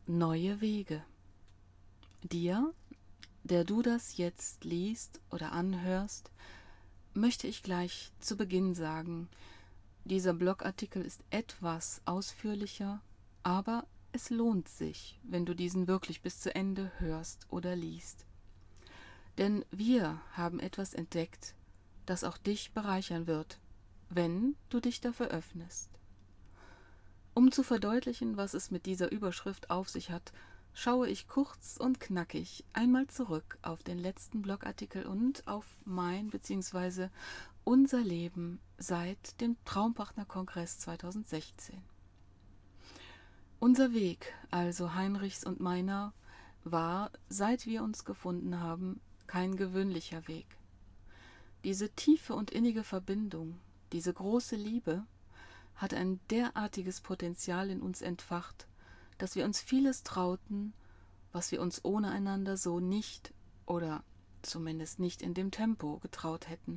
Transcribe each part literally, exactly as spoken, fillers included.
Neue Wege. Dir, der du das jetzt liest oder anhörst, möchte ich gleich zu Beginn sagen, dieser Blogartikel ist etwas ausführlicher, aber es lohnt sich, wenn du diesen wirklich bis zu Ende hörst oder liest. Denn wir haben etwas entdeckt, das auch dich bereichern wird, wenn du dich dafür öffnest. Um zu verdeutlichen, was es mit dieser Überschrift auf sich hat, schaue ich kurz und knackig einmal zurück auf den letzten Blogartikel und auf mein bzw. unser Leben seit dem Traumpartnerkongress zweitausendsechzehn. Unser Weg, also Heinrichs und meiner, war, seit wir uns gefunden haben, kein gewöhnlicher Weg. Diese tiefe und innige Verbindung, diese große Liebe, hat ein derartiges Potenzial in uns entfacht, dass wir uns vieles trauten, was wir uns ohne einander so nicht oder zumindest nicht in dem Tempo getraut hätten.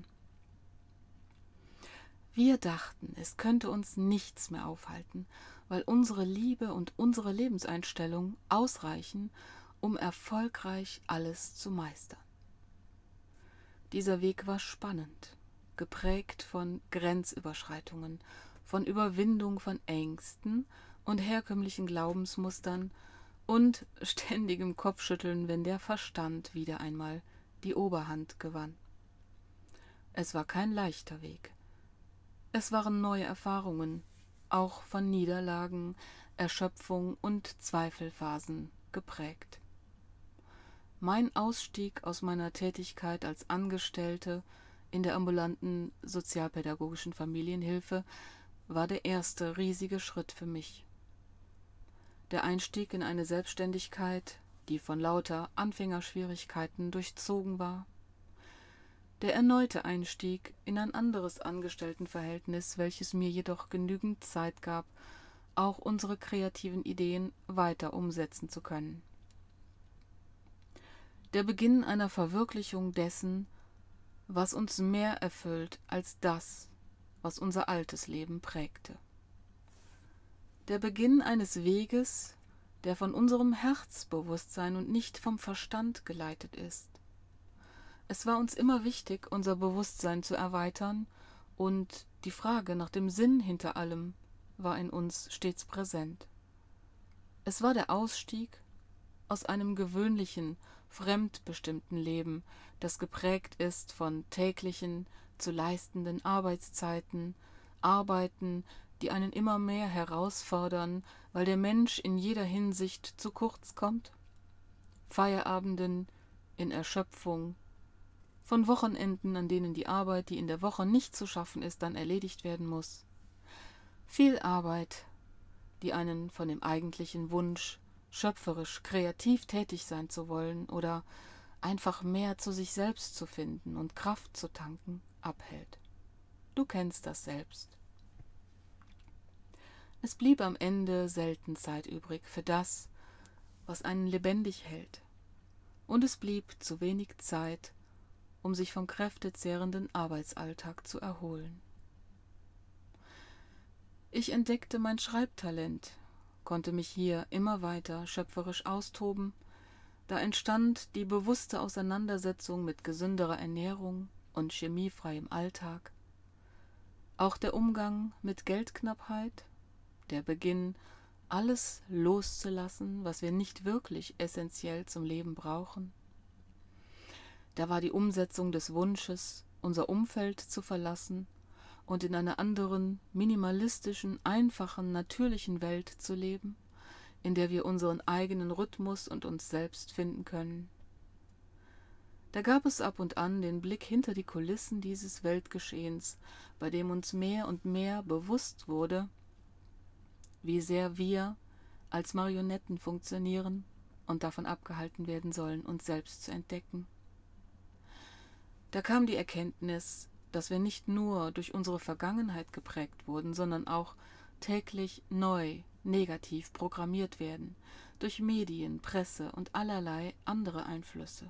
Wir dachten, es könnte uns nichts mehr aufhalten, weil unsere Liebe und unsere Lebenseinstellung ausreichen, um erfolgreich alles zu meistern. Dieser Weg war spannend, geprägt von Grenzüberschreitungen, von Überwindung von Ängsten und herkömmlichen Glaubensmustern und ständigem Kopfschütteln, wenn der Verstand wieder einmal die Oberhand gewann. Es war kein leichter Weg. Es waren neue Erfahrungen, auch von Niederlagen, Erschöpfung und Zweifelphasen geprägt. Mein Ausstieg aus meiner Tätigkeit als Angestellte in der ambulanten sozialpädagogischen Familienhilfe war der erste riesige Schritt für mich. Der Einstieg in eine Selbstständigkeit, die von lauter Anfängerschwierigkeiten durchzogen war. Der erneute Einstieg in ein anderes Angestelltenverhältnis, welches mir jedoch genügend Zeit gab, auch unsere kreativen Ideen weiter umsetzen zu können. Der Beginn einer Verwirklichung dessen, was uns mehr erfüllt als das, was unser altes Leben prägte. Der Beginn eines Weges, der von unserem Herzbewusstsein und nicht vom Verstand geleitet ist. Es war uns immer wichtig, unser Bewusstsein zu erweitern, und die Frage nach dem Sinn hinter allem war in uns stets präsent. Es war der Ausstieg aus einem gewöhnlichen, fremdbestimmten Leben, das geprägt ist von täglichen, zu leistenden Arbeitszeiten, Arbeiten, die einen immer mehr herausfordern, weil der Mensch in jeder Hinsicht zu kurz kommt, Feierabenden in Erschöpfung, von Wochenenden, an denen die Arbeit, die in der Woche nicht zu schaffen ist, dann erledigt werden muss. Viel Arbeit, die einen von dem eigentlichen Wunsch, schöpferisch, kreativ tätig sein zu wollen oder einfach mehr zu sich selbst zu finden und Kraft zu tanken, abhält. Du kennst das selbst. Es blieb am Ende selten Zeit übrig für das, was einen lebendig hält. Und es blieb zu wenig Zeit, um sich vom kräftezehrenden Arbeitsalltag zu erholen. Ich entdeckte mein Schreibtalent, konnte mich hier immer weiter schöpferisch austoben. Da entstand die bewusste Auseinandersetzung mit gesünderer Ernährung und chemiefreiem Alltag. Auch der Umgang mit Geldknappheit, der Beginn, alles loszulassen, was wir nicht wirklich essentiell zum Leben brauchen. Da war die Umsetzung des Wunsches, unser Umfeld zu verlassen und in einer anderen, minimalistischen, einfachen, natürlichen Welt zu leben, in der wir unseren eigenen Rhythmus und uns selbst finden können. Da gab es ab und an den Blick hinter die Kulissen dieses Weltgeschehens, bei dem uns mehr und mehr bewusst wurde, wie sehr wir als Marionetten funktionieren und davon abgehalten werden sollen, uns selbst zu entdecken. Da kam die Erkenntnis, dass wir nicht nur durch unsere Vergangenheit geprägt wurden, sondern auch täglich neu negativ programmiert werden, durch Medien, Presse und allerlei andere Einflüsse.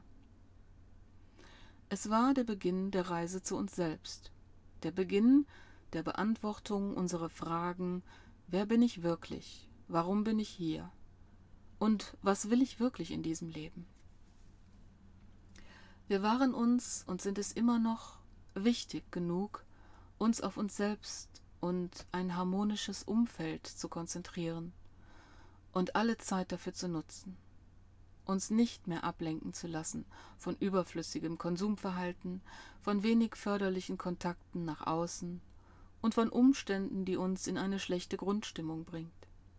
Es war der Beginn der Reise zu uns selbst, der Beginn der Beantwortung unserer Fragen: Wer bin ich wirklich? Warum bin ich hier? Und was will ich wirklich in diesem Leben? Wir waren uns und sind es immer noch wichtig genug, uns auf uns selbst und ein harmonisches Umfeld zu konzentrieren und alle Zeit dafür zu nutzen, uns nicht mehr ablenken zu lassen von überflüssigem Konsumverhalten, von wenig förderlichen Kontakten nach außen und von Umständen, die uns in eine schlechte Grundstimmung bringt.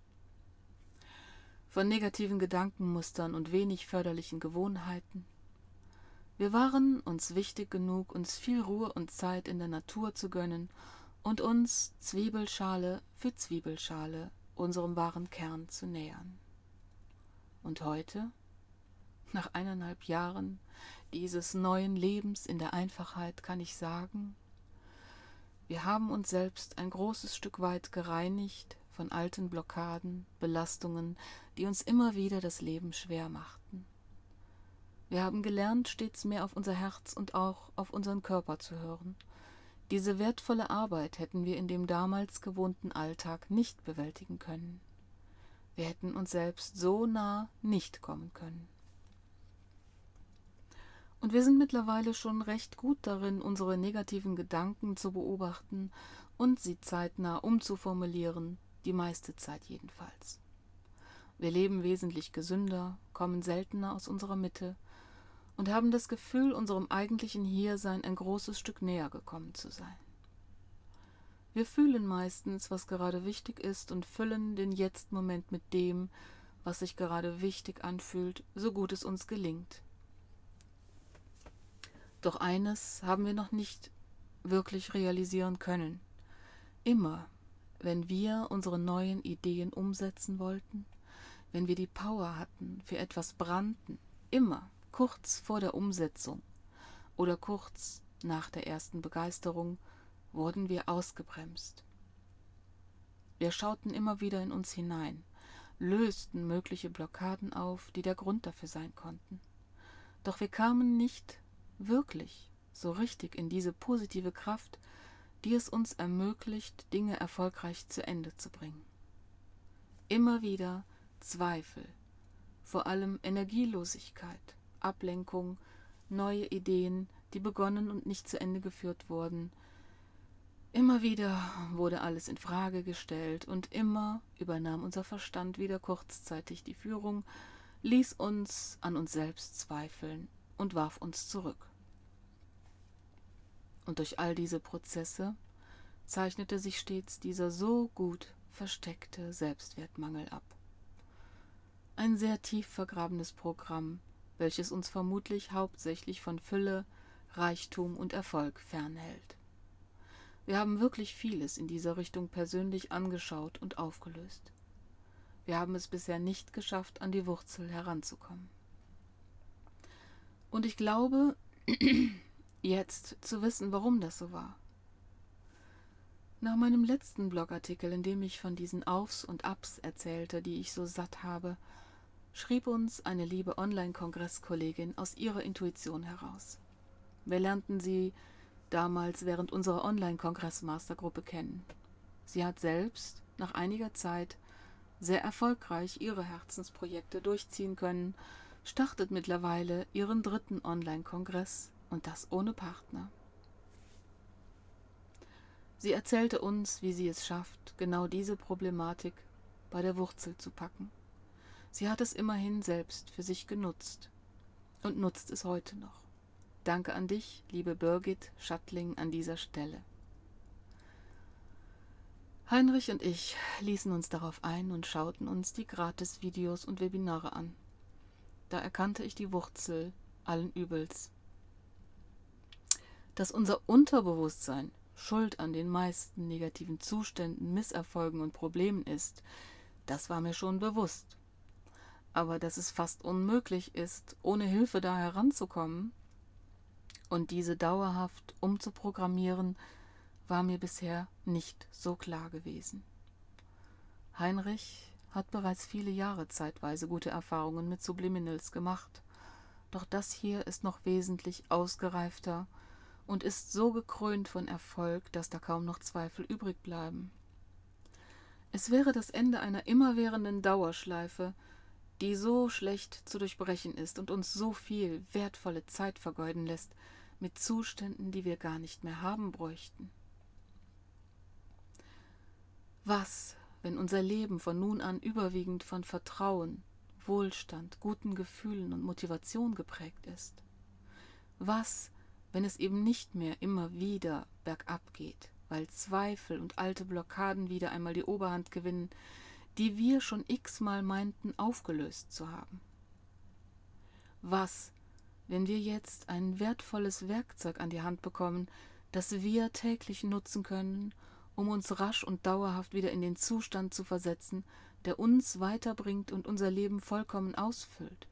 Von negativen Gedankenmustern und wenig förderlichen Gewohnheiten. Wir waren uns wichtig genug, uns viel Ruhe und Zeit in der Natur zu gönnen und uns Zwiebelschale für Zwiebelschale unserem wahren Kern zu nähern. Und heute, nach eineinhalb Jahren dieses neuen Lebens in der Einfachheit, kann ich sagen, wir haben uns selbst ein großes Stück weit gereinigt von alten Blockaden, Belastungen, die uns immer wieder das Leben schwer machten. Wir haben gelernt, stets mehr auf unser Herz und auch auf unseren Körper zu hören. Diese wertvolle Arbeit hätten wir in dem damals gewohnten Alltag nicht bewältigen können. Wir hätten uns selbst so nah nicht kommen können. Und wir sind mittlerweile schon recht gut darin, unsere negativen Gedanken zu beobachten und sie zeitnah umzuformulieren, die meiste Zeit jedenfalls. Wir leben wesentlich gesünder, kommen seltener aus unserer Mitte und haben das Gefühl, unserem eigentlichen Hiersein ein großes Stück näher gekommen zu sein. Wir fühlen meistens, was gerade wichtig ist und füllen den Jetzt-Moment mit dem, was sich gerade wichtig anfühlt, so gut es uns gelingt. Doch eines haben wir noch nicht wirklich realisieren können. Immer, wenn wir unsere neuen Ideen umsetzen wollten, wenn wir die Power hatten, für etwas brannten, immer kurz vor der Umsetzung oder kurz nach der ersten Begeisterung, wurden wir ausgebremst. Wir schauten immer wieder in uns hinein, lösten mögliche Blockaden auf, die der Grund dafür sein konnten. Doch wir kamen nicht wirklich so richtig in diese positive Kraft, die es uns ermöglicht, Dinge erfolgreich zu Ende zu bringen. Immer wieder Zweifel, vor allem Energielosigkeit, Ablenkung, neue Ideen, die begonnen und nicht zu Ende geführt wurden. Immer wieder wurde alles in Frage gestellt und immer übernahm unser Verstand wieder kurzzeitig die Führung, ließ uns an uns selbst zweifeln und warf uns zurück. Und durch all diese Prozesse zeichnete sich stets dieser so gut versteckte Selbstwertmangel ab. Ein sehr tief vergrabenes Programm, welches uns vermutlich hauptsächlich von Fülle, Reichtum und Erfolg fernhält. Wir haben wirklich vieles in dieser Richtung persönlich angeschaut und aufgelöst. Wir haben es bisher nicht geschafft, an die Wurzel heranzukommen. Und ich glaube, jetzt zu wissen, warum das so war. Nach meinem letzten Blogartikel, in dem ich von diesen Aufs und Abs erzählte, die ich so satt habe, schrieb uns eine liebe Online-Kongresskollegin aus ihrer Intuition heraus. Wir lernten sie damals während unserer Online-Kongress-Mastergruppe kennen. Sie hat selbst nach einiger Zeit sehr erfolgreich ihre Herzensprojekte durchziehen können, startet mittlerweile ihren dritten Online-Kongress und das ohne Partner. Sie erzählte uns, wie sie es schafft, genau diese Problematik bei der Wurzel zu packen. Sie hat es immerhin selbst für sich genutzt und nutzt es heute noch. Danke an dich, liebe Birgit Schattling, an dieser Stelle. Heinrich und ich ließen uns darauf ein und schauten uns die Gratis-Videos und Webinare an. Da erkannte ich die Wurzel allen Übels. Dass unser Unterbewusstsein schuld an den meisten negativen Zuständen, Misserfolgen und Problemen ist, das war mir schon bewusst. Aber dass es fast unmöglich ist, ohne Hilfe da heranzukommen und diese dauerhaft umzuprogrammieren, war mir bisher nicht so klar gewesen. Heinrich hat bereits viele Jahre zeitweise gute Erfahrungen mit Subliminals gemacht, doch das hier ist noch wesentlich ausgereifter und ist so gekrönt von Erfolg, dass da kaum noch Zweifel übrig bleiben. Es wäre das Ende einer immerwährenden Dauerschleife, die so schlecht zu durchbrechen ist und uns so viel wertvolle Zeit vergeuden lässt mit Zuständen, die wir gar nicht mehr haben bräuchten. Was, wenn unser Leben von nun an überwiegend von Vertrauen, Wohlstand, guten Gefühlen und Motivation geprägt ist? Was, wenn es eben nicht mehr immer wieder bergab geht, weil Zweifel und alte Blockaden wieder einmal die Oberhand gewinnen, die wir schon x-mal meinten aufgelöst zu haben? Was, wenn wir jetzt ein wertvolles Werkzeug an die Hand bekommen, das wir täglich nutzen können, um uns rasch und dauerhaft wieder in den Zustand zu versetzen, der uns weiterbringt und unser Leben vollkommen ausfüllt?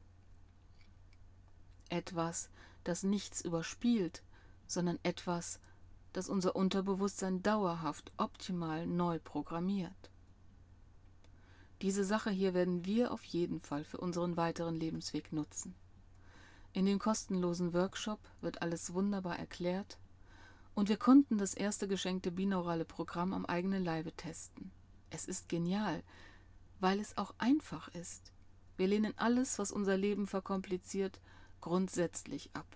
Etwas, das nichts überspielt, sondern etwas, das unser Unterbewusstsein dauerhaft optimal neu programmiert. Diese Sache hier werden wir auf jeden Fall für unseren weiteren Lebensweg nutzen. In dem kostenlosen Workshop wird alles wunderbar erklärt und wir konnten das erste geschenkte binaurale Programm am eigenen Leibe testen. Es ist genial, weil es auch einfach ist. Wir lehnen alles, was unser Leben verkompliziert, grundsätzlich ab.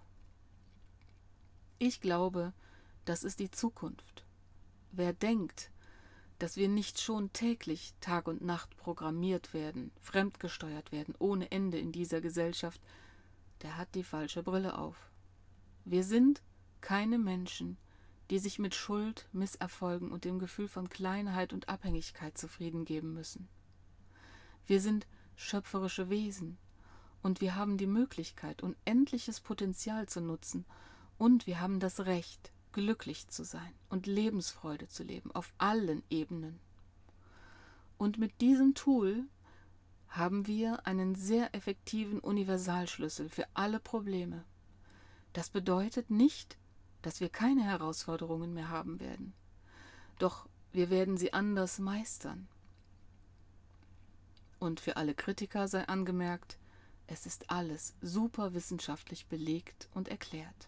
Ich glaube, das ist die Zukunft. Wer denkt, dass wir nicht schon täglich Tag und Nacht programmiert werden, fremdgesteuert werden, ohne Ende in dieser Gesellschaft, der hat die falsche Brille auf. Wir sind keine Menschen, die sich mit Schuld, Misserfolgen und dem Gefühl von Kleinheit und Abhängigkeit zufrieden geben müssen. Wir sind schöpferische Wesen und wir haben die Möglichkeit, unendliches Potenzial zu nutzen und wir haben das Recht, glücklich zu sein und Lebensfreude zu leben, auf allen Ebenen. Und mit diesem Tool haben wir einen sehr effektiven Universalschlüssel für alle Probleme. Das bedeutet nicht, dass wir keine Herausforderungen mehr haben werden. Doch wir werden sie anders meistern. Und für alle Kritiker sei angemerkt, es ist alles super wissenschaftlich belegt und erklärt.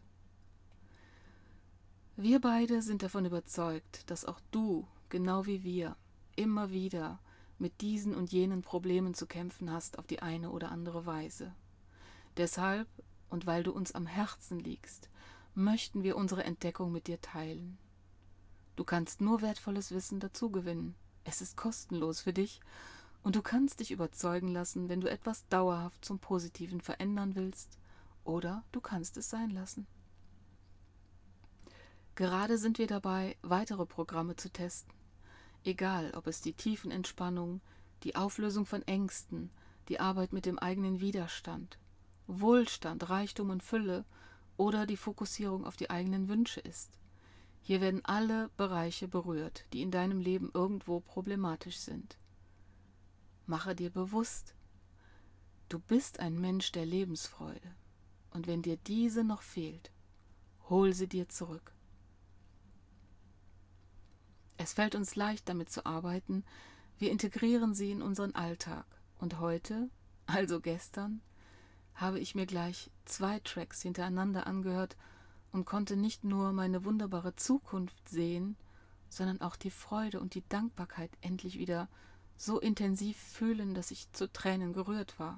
Wir beide sind davon überzeugt, dass auch du, genau wie wir, immer wieder mit diesen und jenen Problemen zu kämpfen hast auf die eine oder andere Weise. Deshalb, und weil du uns am Herzen liegst, möchten wir unsere Entdeckung mit dir teilen. Du kannst nur wertvolles Wissen dazugewinnen. Es ist kostenlos für dich und du kannst dich überzeugen lassen, wenn du etwas dauerhaft zum Positiven verändern willst, oder du kannst es sein lassen. Gerade sind wir dabei, weitere Programme zu testen. Egal, ob es die Tiefenentspannung, die Auflösung von Ängsten, die Arbeit mit dem eigenen Widerstand, Wohlstand, Reichtum und Fülle oder die Fokussierung auf die eigenen Wünsche ist. Hier werden alle Bereiche berührt, die in deinem Leben irgendwo problematisch sind. Mache dir bewusst, du bist ein Mensch der Lebensfreude und wenn dir diese noch fehlt, hol sie dir zurück. Es fällt uns leicht, damit zu arbeiten. Wir integrieren sie in unseren Alltag. Und heute, also gestern, habe ich mir gleich zwei Tracks hintereinander angehört und konnte nicht nur meine wunderbare Zukunft sehen, sondern auch die Freude und die Dankbarkeit endlich wieder so intensiv fühlen, dass ich zu Tränen gerührt war.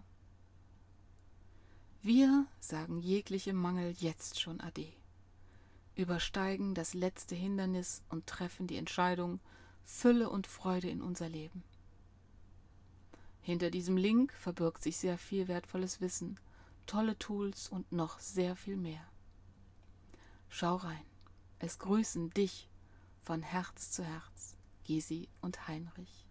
Wir sagen jeglichem Mangel jetzt schon Ade. Übersteigen das letzte Hindernis und treffen die Entscheidung, Fülle und Freude in unser Leben. Hinter diesem Link verbirgt sich sehr viel wertvolles Wissen, tolle Tools und noch sehr viel mehr. Schau rein. Es grüßen dich von Herz zu Herz, Gysi und Heinrich.